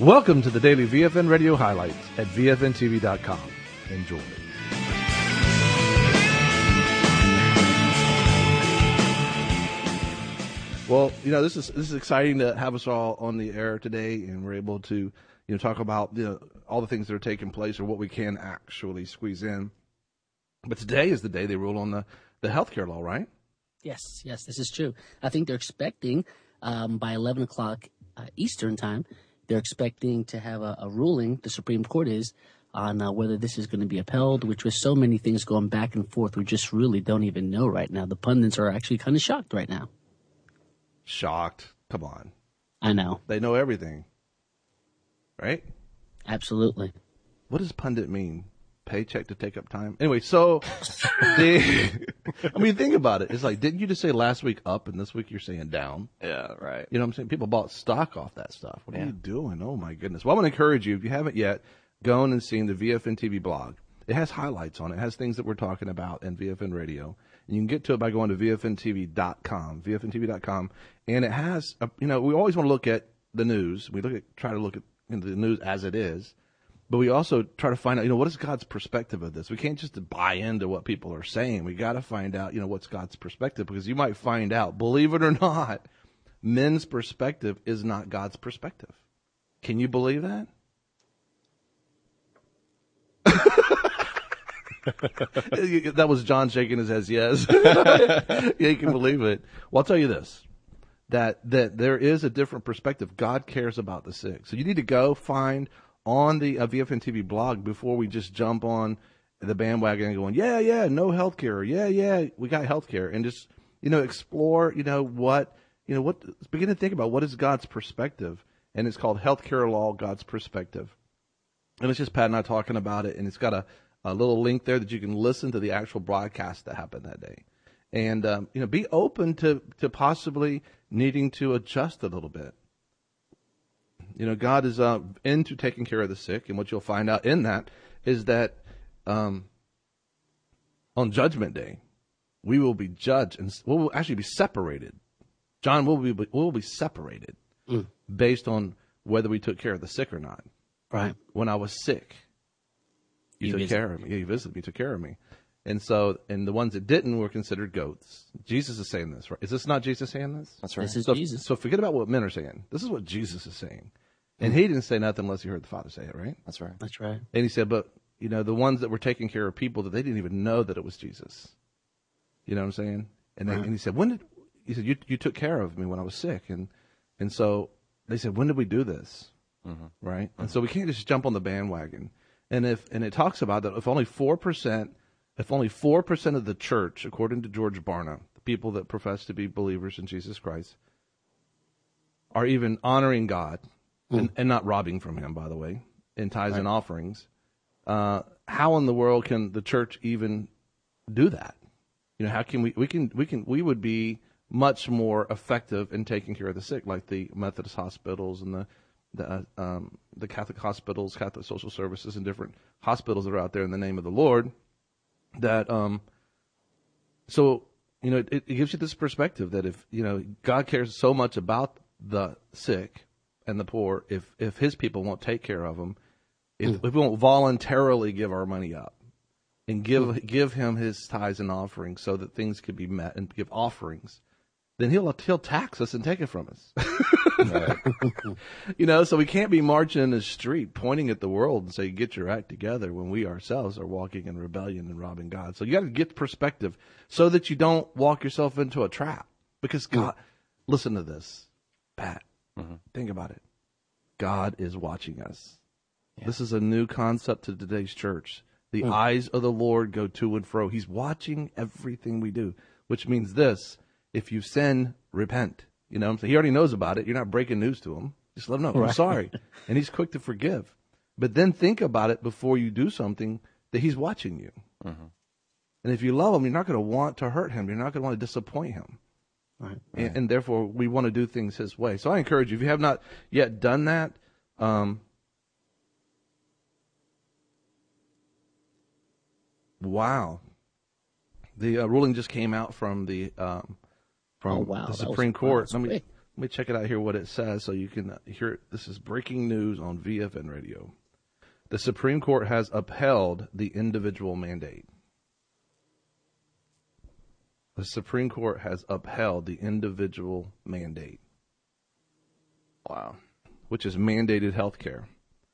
Welcome to the daily VFN Radio highlights at VFNTV.com. Enjoy. Well, this is exciting to have us all on the air today, and we're able to talk about all the things that are taking place or what we can actually squeeze in. But today is the day they rule on the healthcare law, right? Yes, this is true. I think they're expecting by 11 o'clock Eastern time, they're expecting to have a ruling, the Supreme Court is, on whether this is going to be upheld, which with so many things going back and forth, we just really don't even know right now. The pundits are actually kind of shocked right now. Shocked? Come on. I know. They know everything, right? Absolutely. What does pundit mean? Paycheck to take up time? Anyway, so, think about it. It's like, didn't you just say last week up and this week you're saying down? Yeah, right. You know what I'm saying? People bought stock off that stuff. What are you doing? Oh, my goodness. Well, I'm going to encourage you, if you haven't yet, go on and see the VFN TV blog. It has highlights on it. It has things that we're talking about in VFN Radio. And you can get to it by going to VFNTV.com, VFNTV.com. And it has, we always want to look at the news. We try to look at the news as it is. But we also try to find out, what is God's perspective of this? We can't just buy into what people are saying. We got to find out, what's God's perspective, because you might find out, believe it or not, men's perspective is not God's perspective. Can you believe that? That was John shaking his head, yes. Yeah, you can believe it. Well, I'll tell you this, that there is a different perspective. God cares about the sick. So you need to go find on the VFN TV blog before we just jump on the bandwagon and going, yeah, no health care. Yeah, we got health care. And just, explore, begin to think about what is God's perspective. And it's called Healthcare Law, God's Perspective. And it's just Pat and I talking about it. And it's got a little link there that you can listen to the actual broadcast that happened that day. And, be open to possibly needing to adjust a little bit. God is into taking care of the sick, and what you'll find out in that is that on Judgment Day, we will be judged, and we will actually be separated. John, will be separated based on whether we took care of the sick or not. Right. When I was sick, you took care of me. Yeah, you visited me, took care of me. And so, and the ones that didn't were considered goats. Jesus is saying this, right? Is this not Jesus saying this? That's right. This is so, Jesus. So forget about what men are saying. This is what Jesus is saying. And he didn't say nothing unless he heard the Father say it, right? That's right. That's right. And he said, but, the ones that were taking care of people that they didn't even know that it was Jesus. You know what I'm saying? And and he said, you took care of me when I was sick. And so they said, when did we do this? Mm-hmm. Right? Mm-hmm. And so we can't just jump on the bandwagon. And it talks about that if only 4% of the church, according to George Barna, the people that profess to be believers in Jesus Christ, are even honoring God and not robbing from him, by the way, in tithes and offerings, how in the world can the church even do that? How can we would be much more effective in taking care of the sick, like the Methodist hospitals and the Catholic hospitals, Catholic social services, and different hospitals that are out there in the name of the Lord. That it gives you this perspective that if God cares so much about the sick and the poor, if His people won't take care of them, if we won't voluntarily give our money up and give Him His tithes and offerings so that things could be met and give offerings, then He'll tax us and take it from us. So we can't be marching in the street pointing at the world and say, get your act together, when we ourselves are walking in rebellion and robbing God. So you got to get perspective so that you don't walk yourself into a trap. Because God, listen to this, Pat, think about it. God is watching us. Yeah. This is a new concept to today's church. The eyes of the Lord go to and fro. He's watching everything we do, which means this: if you sin, repent. He already knows about it. You're not breaking news to him. Just let him know, I'm sorry. And he's quick to forgive. But then think about it before you do something, that he's watching you. Mm-hmm. And if you love him, you're not going to want to hurt him. You're not going to want to disappoint him. Right. And therefore, we want to do things his way. So I encourage you, if you have not yet done that, wow. The ruling just came out from the the Supreme Court. Let me check it out here, what it says, so you can hear it. This is breaking news on VFN Radio. The Supreme Court has upheld the individual mandate. The Supreme Court has upheld the individual mandate. Wow. Which is mandated health care.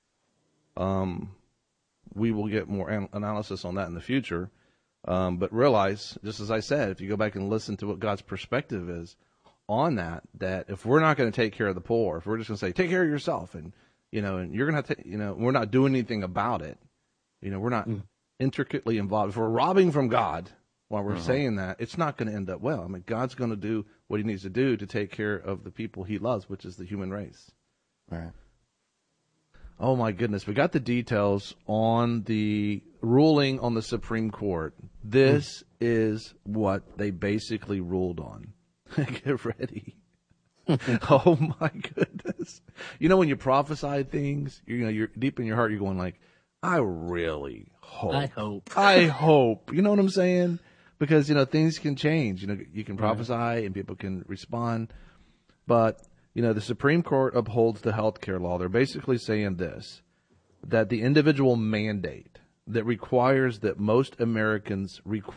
We will get more analysis on that in the future. But realize, just as I said, if you go back and listen to what God's perspective is on that if we're not going to take care of the poor, if we're just going to say, take care of yourself, and and you're going to have to, we're not doing anything about it. We're not intricately involved. If we're robbing from God while we're saying that, it's not going to end up well. I mean, God's going to do what he needs to do to take care of the people he loves, which is the human race. Right. Oh, my goodness. We got the details on the ruling on the Supreme Court. This is what they basically ruled on. Get ready. Oh, my goodness. When you prophesy things, you're deep in your heart, you're going like, I really hope. I hope. You know what I'm saying? Because, things can change. You can prophesy and people can respond. But, the Supreme Court upholds the health care law. They're basically saying this, that the individual mandate that requires that most Americans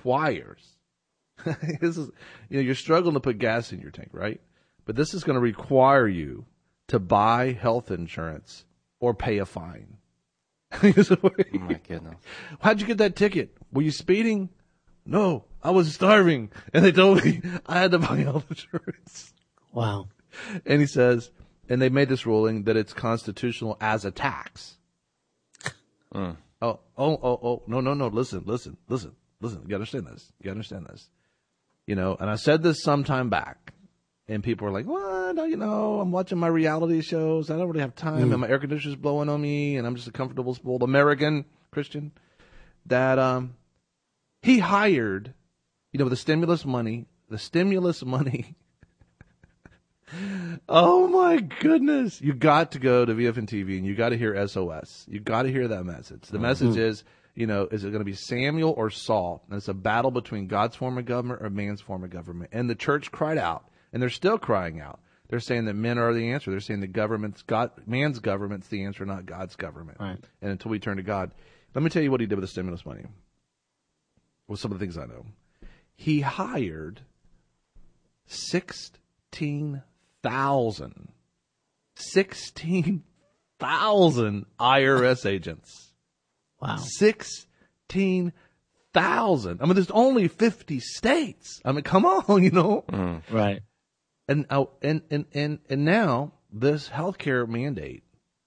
this is, you're struggling to put gas in your tank, right? But this is going to require you to buy health insurance or pay a fine. Oh, my goodness. How'd you get that ticket? Were you speeding? No, I was starving. And they told me I had to buy health insurance. Wow. And he says, and they made this ruling that it's constitutional as a tax. No. Listen. You understand this. And I said this sometime back, and people are like, what? I'm watching my reality shows. I don't really have time, and my air conditioner's blowing on me, and I'm just a comfortable, spoiled American Christian. That he hired, the stimulus money. Oh, my goodness. You got to go to VFN TV, and you got to hear SOS. You got to hear that message. The message is, is it going to be Samuel or Saul? And it's a battle between God's form of government or man's form of government. And the church cried out, and they're still crying out. They're saying that men are the answer. They're saying man's government's the answer, not God's government. Right. And until we turn to God. Let me tell you what he did with the stimulus money. Well, some of the things I know. He hired 16,000 IRS agents. Wow. 16,000. I mean, there's only 50 states. I mean, come on, Right. And now this healthcare mandate,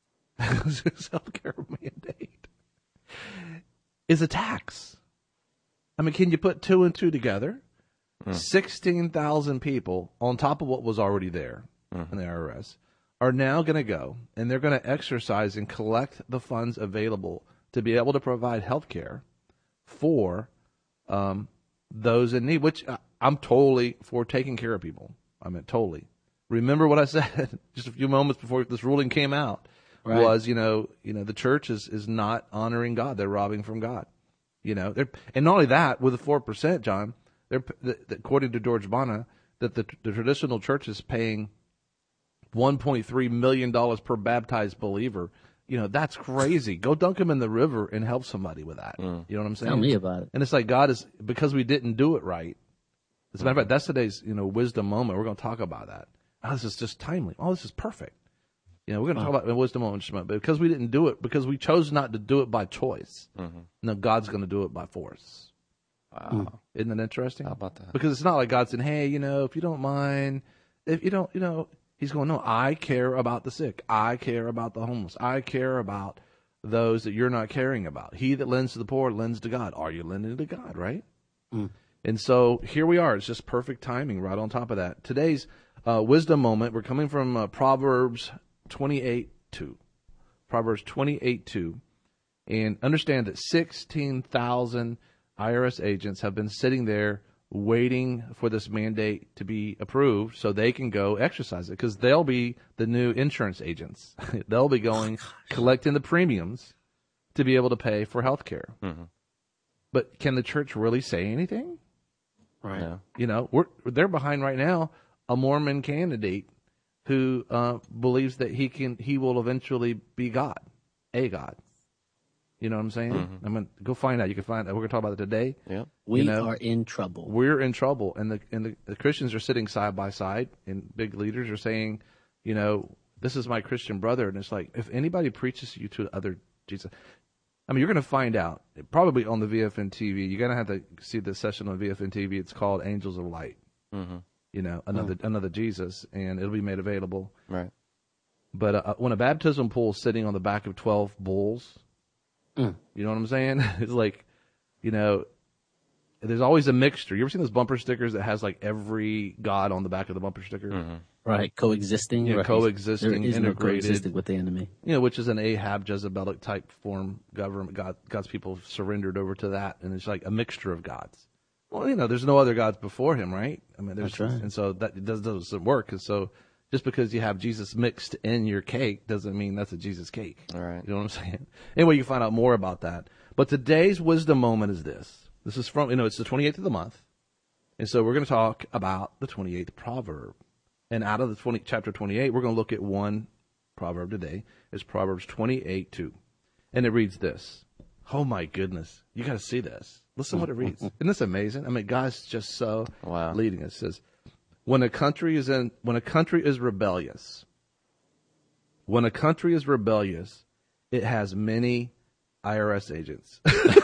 is a tax. I mean, can you put two and two together? 16,000 people on top of what was already there in the IRS are now going to go, and they're going to exercise and collect the funds available to be able to provide health care for those in need, which I'm totally for taking care of people. I mean, totally. Remember what I said just a few moments before this ruling came out was, the church is not honoring God. They're robbing from God. And not only that, with the 4%, John, according to George Bana, that the traditional church is paying $1.3 million per baptized believer. That's crazy. Go dunk them in the river and help somebody with that. You know what I'm saying? Tell me about it. And it's like God is, because we didn't do it right. As a matter of fact, that's today's, wisdom moment. We're going to talk about that. Oh, this is just timely. Oh, this is perfect. We're going to talk about wisdom moment, but because we didn't do it, because we chose not to do it by choice. No, God's going to do it by force. Wow. Isn't that interesting? How about that? Because it's not like God saying, hey, if you don't mind, if you don't, he's going, no, I care about the sick. I care about the homeless. I care about those that you're not caring about. He that lends to the poor lends to God. Are you lending to God, right? And so here we are. It's just perfect timing right on top of that. Today's wisdom moment, we're coming from Proverbs 28:2. Proverbs 28:2. And understand that 16,000 IRS agents have been sitting there waiting for this mandate to be approved so they can go exercise it, because they'll be the new insurance agents. They'll be going collecting the premiums to be able to pay for health care. But can the church really say anything? Right. Yeah. They're behind right now a Mormon candidate who believes that he will eventually be God, a God. You know what I'm saying? Mm-hmm. I'm gonna go find out. You can find out. We're gonna talk about it today. Yeah. We are in trouble. We're in trouble, and the Christians are sitting side by side, and big leaders are saying, you know, this is my Christian brother, and it's like if anybody preaches you to other Jesus, I mean, you're gonna find out probably on the VFN TV. You're gonna have to see the session on VFN TV. It's called Angels of Light. Mm-hmm. You know, another Jesus, and it'll be made available. Right. But when a baptism pool is sitting on the back of 12 bulls. You know what I'm saying? It's like, you know, there's always a mixture. You ever seen those bumper stickers that has like every god on the back of the bumper sticker? Mm-hmm. Right, coexisting. Yeah, right. coexisting, there is integrated. No coexisting with the enemy. You know, which is an Ahab, Jezebelic type form government. God's people surrendered over to that, and it's like a mixture of gods. Well, you know, there's no other gods before him, right? I mean, That's right. And so that doesn't work. And so just because you have Jesus mixed in your cake doesn't mean that's a Jesus cake. All right. You know what I'm saying? Anyway, you can find out more about that. But today's wisdom moment is this. This is from, you know, it's the 28th of the month. And so we're going to talk about the 28th proverb. And out of the chapter 28, we're going to look at one proverb today. It's Proverbs 28:2. And it reads this. Oh my goodness. You got to see this. Listen to what it reads. Isn't this amazing? I mean, God's just so leading us. It says, when a country is rebellious, it has many IRS agents.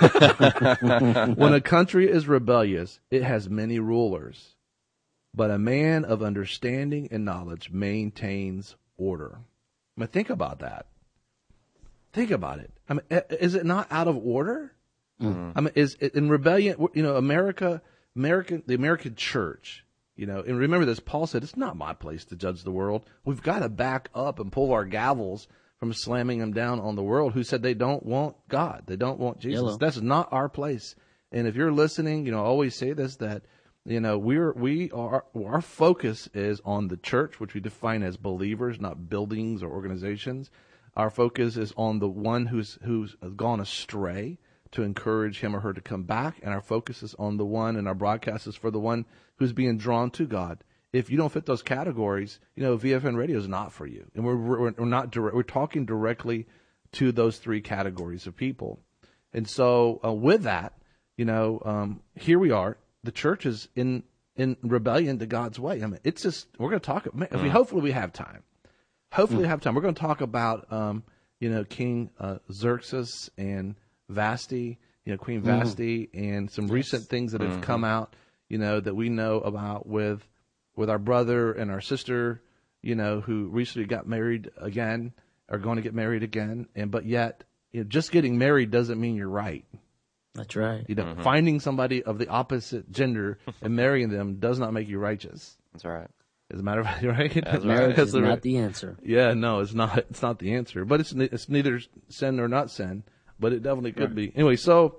When a country is rebellious, it has many rulers. But a man of understanding and knowledge maintains order. I mean, think about that. Think about it. I mean, is it not out of order? Mm-hmm. I mean, is it in rebellion? You know, the American church. You know, and remember this. Paul said, "It's not my place to judge the world. We've got to back up and pull our gavels from slamming them down on the world who said they don't want God, they don't want Jesus. Yellow. That's not our place." And if you're listening, you know, I always say this, that, you know, our focus is on the church, which we define as believers, not buildings or organizations. Our focus is on the one who's gone astray, to encourage him or her to come back, and our focus is on the one, and our broadcast is for the one who's being drawn to God. If you don't fit those categories, you know, VFN Radio is not for you, and we're talking directly to those three categories of people. And so with that, you know, here we are. The church is in rebellion to God's way. I mean, it's just, we're going to talk. Hopefully we have time. We're going to talk about you know, King Xerxes and Vashti, you know, Queen Vashti, and some recent things that have come out, you know, that we know about with our brother and our sister, you know, who recently got married again, are going to get married again, but yet, you know, just getting married doesn't mean you're right. That's right. You know, finding somebody of the opposite gender and marrying them does not make you righteous. That's right. As a matter of fact, right? Marriage is not the answer. Yeah, no, it's not. It's not the answer. But it's neither sin nor not sin. But it definitely could be. Anyway, so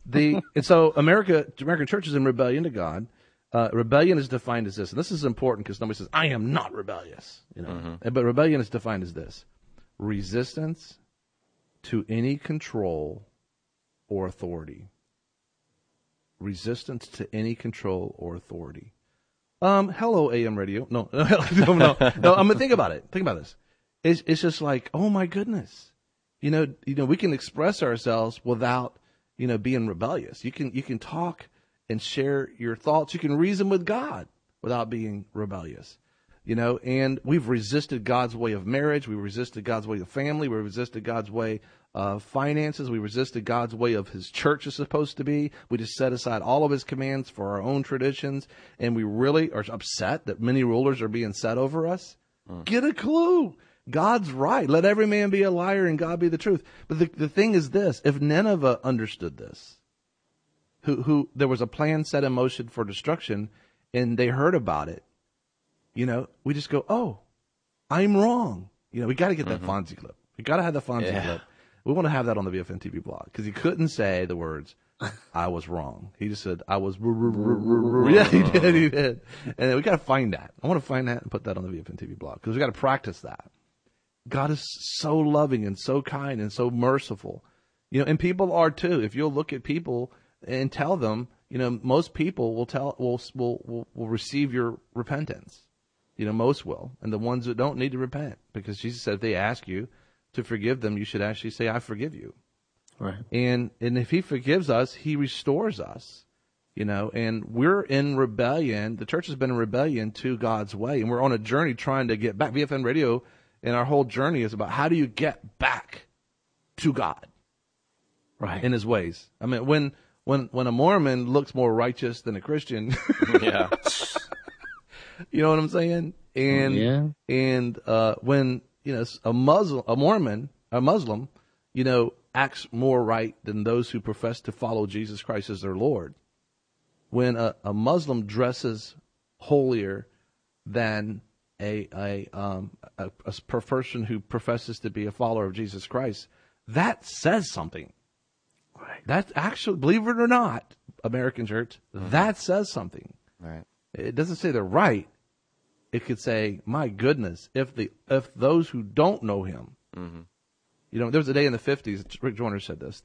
American church is in rebellion to God. Rebellion is defined as this, and this is important because nobody says I am not rebellious. You know, but rebellion is defined as this: resistance to any control or authority. Resistance to any control or authority. Hello, AM radio. No. I'm gonna think about it. Think about this. It's just like, oh my goodness. You know, we can express ourselves without, you know, being rebellious. You can talk and share your thoughts. You can reason with God without being rebellious. You know, and we've resisted God's way of marriage. We resisted God's way of family. We resisted God's way of finances. We resisted God's way of His church is supposed to be. We just set aside all of His commands for our own traditions, and we really are upset that many rulers are being set over us. Get a clue. God's right. Let every man be a liar and God be the truth. But the thing is this: if Nineveh understood this, who there was a plan set in motion for destruction, and they heard about it, you know, we just go, oh, I'm wrong. You know, we got to get that Fonzie clip. We got to have the Fonzie clip. We want to have that on the VFN TV blog because he couldn't say the words, I was wrong. He just said, I was, yeah, he did. And we got to find that. I want to find that and put that on the VFN TV blog because we got to practice that. God is so loving and so kind and so merciful, you know, and people are too. If you'll look at people and tell them, you know, most people will receive your repentance. Most will. And the ones that don't need to repent, because Jesus said if they ask you to forgive them, you should actually say, I forgive you. Right. And if he forgives us, he restores us, and we're in rebellion. The church has been in rebellion to God's way, and we're on a journey trying to get back. VFN Radio and our whole journey is about how do you get back to God, Right. in his ways. I mean, when a Mormon looks more righteous than a Christian, Yeah. you know what I'm saying? And when a Muslim, acts more right than those who profess to follow Jesus Christ as their Lord. When a Muslim dresses holier than a person who professes to be a follower of Jesus Christ, that says something. Right. That actually, believe it or not, American church, that says something. Right. It doesn't say they're right. It could say, my goodness, if those who don't know him, there was a day in the 50s, Rick Joyner said this,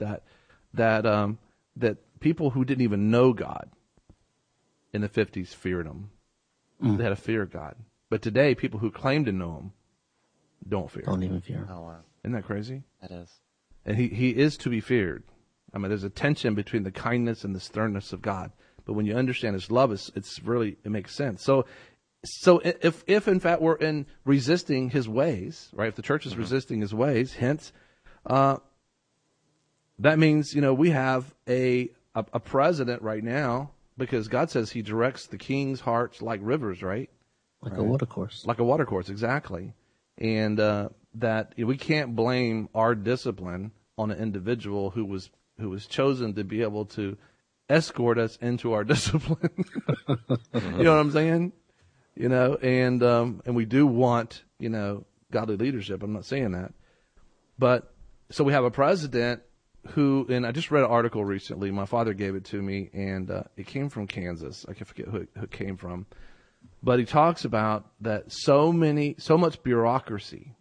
that people who didn't even know God in the 50s feared him. They had a fear of God. But today, people who claim to know him don't fear him. Don't even fear. Oh, wow. Isn't that crazy? That is. And he is to be feared. I mean, there's a tension between the kindness and the sternness of God. But when you understand his love, it makes sense. So if in fact we're in resisting his ways, right? If the church is resisting his ways, hence, that means, we have a president right now, because God says he directs the king's hearts like rivers, right? Like a watercourse. Like a watercourse, exactly. And that we can't blame our discipline on an individual who was chosen to be able to escort us into our discipline. You know what I'm saying? And we do want, godly leadership. I'm not saying that. But so we have a president who, and I just read an article recently. My father gave it to me, and it came from Kansas. I can forget who it came from. But he talks about that so much bureaucracy,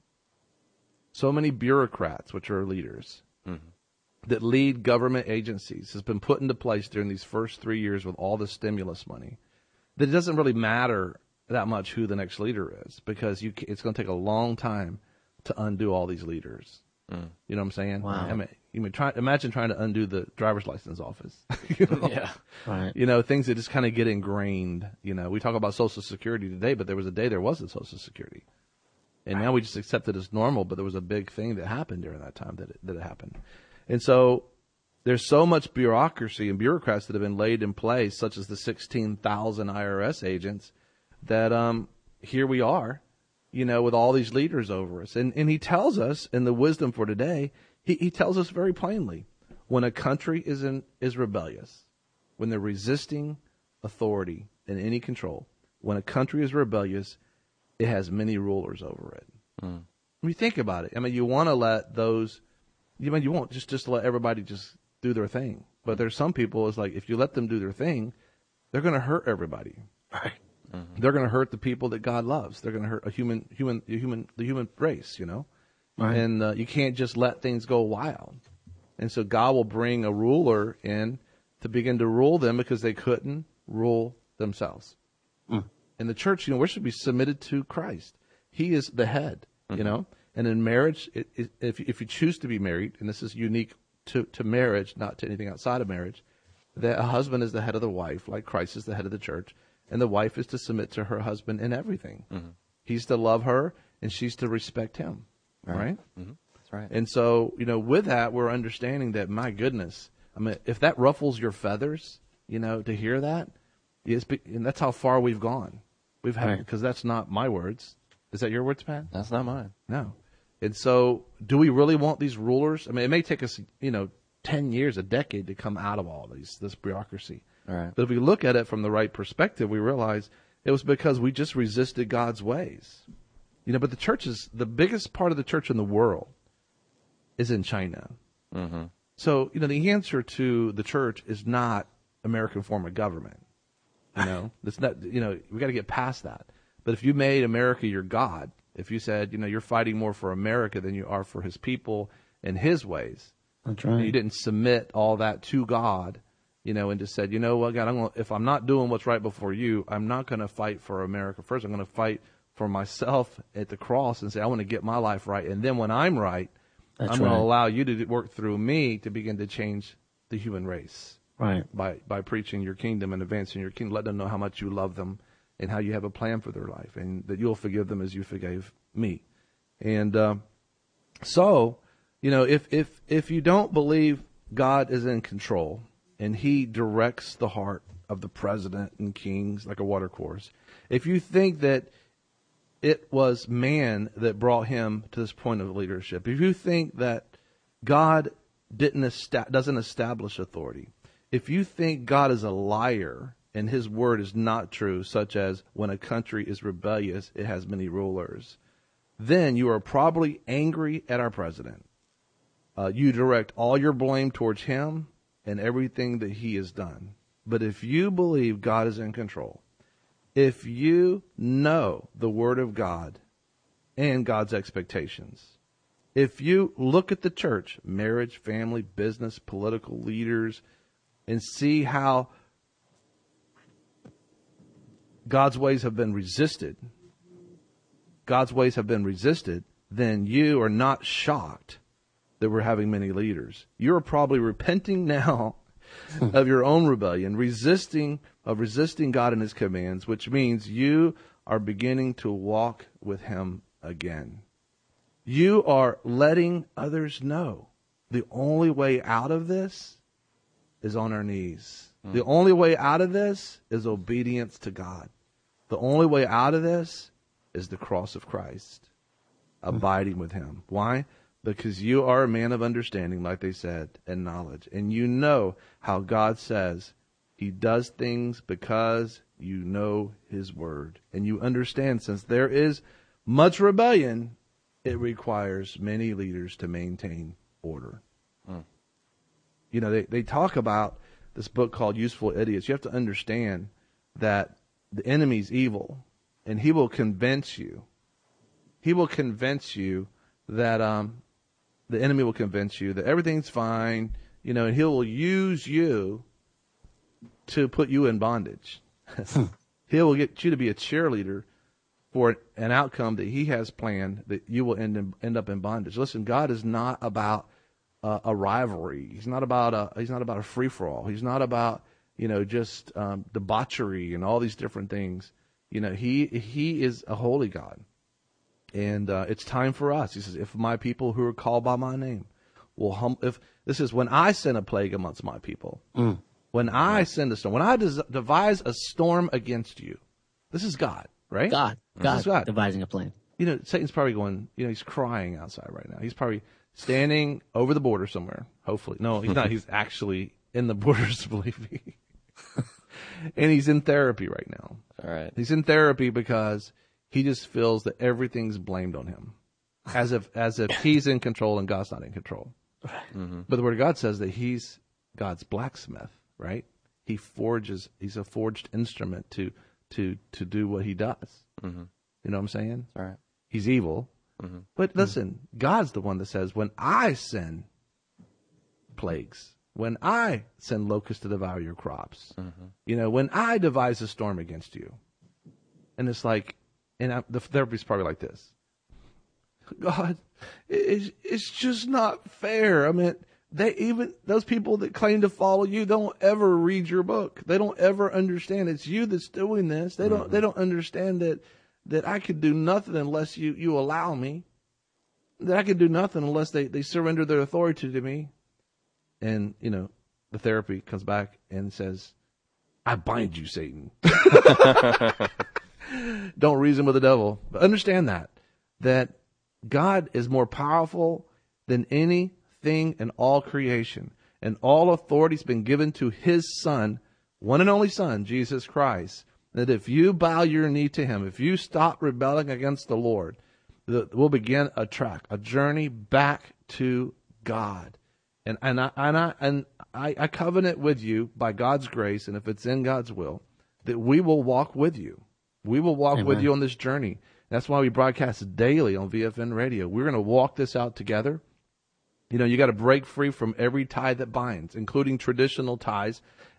so many bureaucrats, which are leaders, that lead government agencies, has been put into place during these first 3 years with all the stimulus money, that it doesn't really matter that much who the next leader is, because it's going to take a long time to undo all these leaders. You know what I'm saying? Wow. I mean, imagine trying to undo the driver's license office. Yeah. Right. Things that just kind of get ingrained. We talk about Social Security today, but there was a day there wasn't Social Security. And now we just accept it as normal, but there was a big thing that happened during that time that it happened. And so there's so much bureaucracy and bureaucrats that have been laid in place, such as the 16,000 IRS agents, that here we are, with all these leaders over us. And he tells us in the wisdom for today, he tells us very plainly, when a country is rebellious, when they're resisting authority and any control, when a country is rebellious, it has many rulers over it. I mean, think about it. I mean, you want to let you won't just let everybody just do their thing. But there's some people, it's like, if you let them do their thing, they're going to hurt everybody. Right. They're going to hurt the people that God loves. They're going to hurt the human race, Right. And you can't just let things go wild. And so God will bring a ruler in to begin to rule them, because they couldn't rule themselves. In the church, we should be submitted to Christ. He is the head, And in marriage, if you choose to be married, and this is unique to marriage, not to anything outside of marriage, that a husband is the head of the wife, like Christ is the head of the church, and the wife is to submit to her husband in everything. He's to love her, and she's to respect him. Right? That's right. And so, with that, we're understanding that, my goodness, I mean, if that ruffles your feathers, to hear that, and that's how far we've gone. We've had, because that's not my words. Is that your words, Pat? That's not mine. No. And so, do we really want these rulers? I mean, it may take us, 10 years, a decade to come out of all this bureaucracy. All right. But if we look at it from the right perspective, we realize it was because we just resisted God's ways. But the biggest part of the church in the world is in China. So, the answer to the church is not American form of government. It's not, we got to get past that. But if you made America your God, if you said, you're fighting more for America than you are for his people and his ways, That's right. and you didn't submit all that to God, and just said, what, God, if I'm not doing what's right before you, I'm not going to fight for America first. I'm going to fight for myself at the cross and say, I want to get my life right. And then when I'm right, That's I'm going right. to allow you to work through me to begin to change the human race. Right. By preaching your kingdom and advancing your kingdom, let them know how much you love them and how you have a plan for their life, and that you'll forgive them as you forgave me. And so, if you don't believe God is in control and He directs the heart of the president and kings like a water course, if you think that it was man that brought him to this point of leadership, if you think that God doesn't establish authority, if you think God is a liar and His word is not true, such as when a country is rebellious, it has many rulers, then you are probably angry at our president. You direct all your blame towards him and everything that he has done. But if you believe God is in control, if you know the Word of God and God's expectations, if you look at the church, marriage, family, business, political leaders, and see how God's ways have been resisted, then you are not shocked that we're having many leaders. You're probably repenting now of your own rebellion, resisting God and His commands, which means you are beginning to walk with Him again. You are letting others know the only way out of this is on our knees. The only way out of this is obedience to God. The only way out of this is the cross of Christ, abiding with Him. Why? Because you are a man of understanding, like they said, and knowledge. And you know how God says He does things because you know His word. And you understand, since there is much rebellion, it requires many leaders to maintain order. They talk about this book called Useful Idiots. You have to understand that the enemy's evil, and he will convince you. He will convince you that the enemy will convince you that everything's fine, and he will use you to put you in bondage. He will get you to be a cheerleader for an outcome that he has planned that you will end up in bondage. Listen, God is not about a rivalry. He's not about a free for all. He's not about just debauchery and all these different things. He is a holy God, and it's time for us. He says, "If my people who are called by my name will if this is when I send a plague amongst my people, when I send a storm, when I devise a storm against you." This is God, right? God devising a plan. Satan's probably going. He's crying outside right now. He's probably standing over the border somewhere. Hopefully, no, he's not. He's actually in the borders, believe me. And he's in therapy right now. All right. He's in therapy because he just feels that everything's blamed on him, as if he's in control and God's not in control. Mm-hmm. But the Word of God says that he's God's blacksmith, right? He's a forged instrument to do what he does. Mm-hmm. You know what I'm saying? All right. He's evil. Mm-hmm. But listen, God's the one that says, when I send plagues, when I send locusts to devour your crops, when I devise a storm against you. And it's like, the therapy's probably like this. God, it's just not fair. I mean, those people that claim to follow you don't ever read your book. They don't ever understand it's you that's doing this. They don't understand that I could do nothing unless you allow me. That I could do nothing unless they surrender their authority to me. And, the therapy comes back and says, I bind you, Satan. Don't reason with the devil. But understand that God is more powerful than anything in all creation. And all authority has been given to His Son, one and only Son, Jesus Christ. That if you bow your knee to Him, if you stop rebelling against the Lord, we'll begin a journey back to God. And I covenant with you by God's grace, and if it's in God's will, that we will walk with you. We will walk Amen. with you on this journey. That's why we broadcast daily on VFN Radio. We're going to walk this out together. You got to break free from every tie that binds, including traditional ties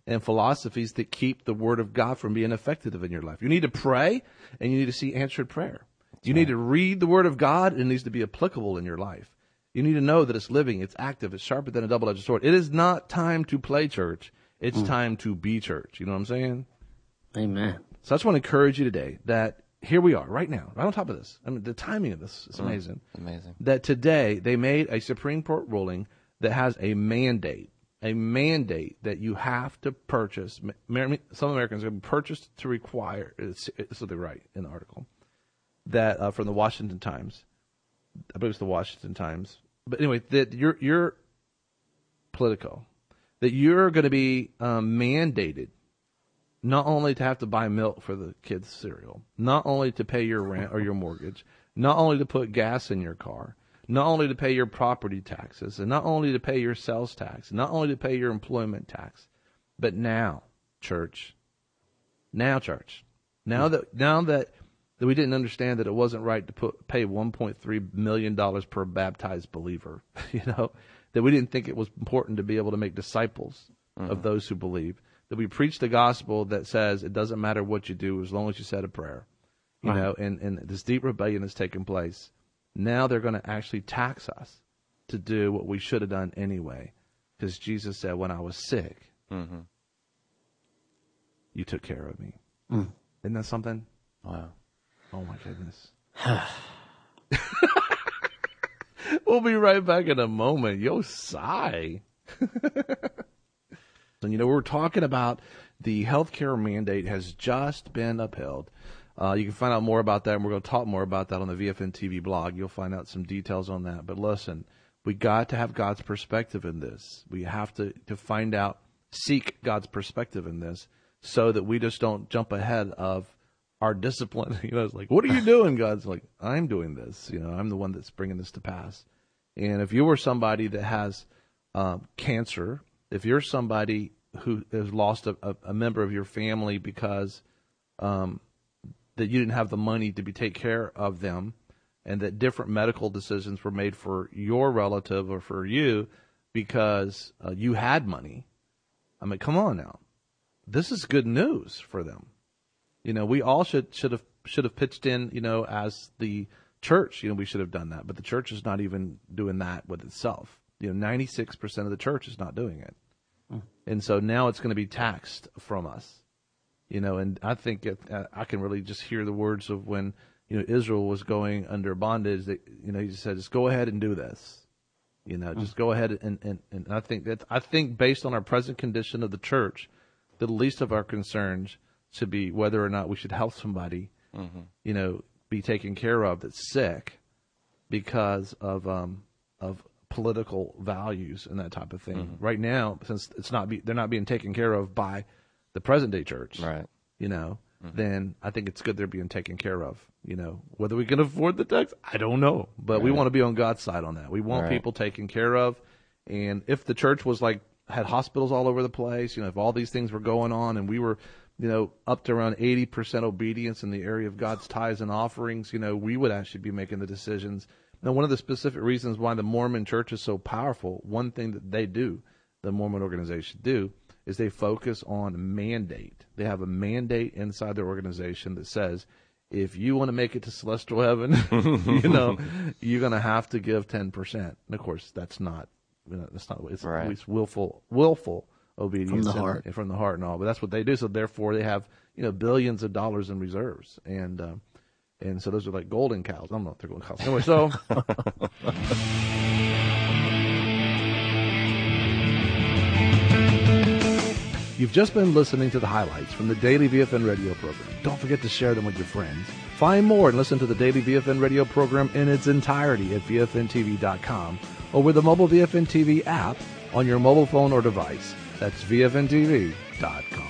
and philosophies that keep the Word of God from being effective in your life. You need to pray, and you need to see answered prayer. You need to read the Word of God, and it needs to be applicable in your life. You need to know that it's living, it's active, it's sharper than a double-edged sword. It is not time to play church. It's time to be church. You know what I'm saying? Amen. So I just want to encourage you today that here we are right now, right on top of this. I mean, the timing of this is amazing. Amazing. That today they made a Supreme Court ruling that has a mandate that you have to purchase. Some Americans have purchased to require, it's what they write in the article, that from the Washington Times. I believe it's the Washington Times. But anyway, that you're Politico, that you're going to be mandated not only to have to buy milk for the kids' cereal, not only to pay your rent or your mortgage, not only to put gas in your car, not only to pay your property taxes, and not only to pay your sales tax, not only to pay your employment tax, but now, church, now that we didn't understand that it wasn't right to pay $1.3 million per baptized believer, that we didn't think it was important to be able to make disciples of those who believe, that we preach the gospel that says it doesn't matter what you do as long as you said a prayer, and this deep rebellion has taken place. Now they're going to actually tax us to do what we should have done anyway, because Jesus said, when I was sick, you took care of me. Isn't that something? Wow. Oh, my goodness. We'll be right back in a moment. Yo, sigh. And, we're talking about the healthcare mandate has just been upheld. You can find out more about that, and we're going to talk more about that on the VFN TV blog. You'll find out some details on that. But listen, we got to have God's perspective in this. We have to find out, seek God's perspective in this, so that we just don't jump ahead of our discipline. It's like, what are you doing? God's like, I'm doing this. I'm the one that's bringing this to pass. And if you were somebody that has cancer, if you're somebody who has lost a member of your family because that you didn't have the money to take care of them, and that different medical decisions were made for your relative or for you because you had money. I mean, come on now. This is good news for them. We all should have pitched in, as the church. We should have done that, but the church is not even doing that with itself. 96% of the church is not doing it, and so now it's going to be taxed from us. And I think I can really just hear the words of when Israel was going under bondage. That he just said, just go ahead and do this. Just go ahead and I think based on our present condition of the church, the least of our concerns should be whether or not we should help somebody, be taken care of that's sick because of political values and that type of thing. Right now, since they're not being taken care of by the present day church, right? Then I think it's good they're being taken care of. Whether we can afford the tax, I don't know, but we want to be on God's side on that. We want people taken care of, and if the church was had hospitals all over the place, if all these things were going on, and we were, up to around 80% obedience in the area of God's tithes and offerings, we would actually be making the decisions. Now, one of the specific reasons why the Mormon Church is so powerful, one thing that they do, the Mormon organization do, is they focus on mandate. They have a mandate inside their organization that says, if you want to make it to celestial heaven, you're going to have to give 10%. And of course, that's not, it's right. At least willful obedience from the heart and all. But that's what they do. So therefore, they have billions of dollars in reserves, and so those are like golden cows. I don't know if they're golden cows. Anyway, so. You've just been listening to the highlights from the Daily VFN radio program. Don't forget to share them with your friends. Find more and listen to the Daily VFN radio program in its entirety at VFNTV.com or with the mobile VFN TV app on your mobile phone or device. That's VFNTV.com.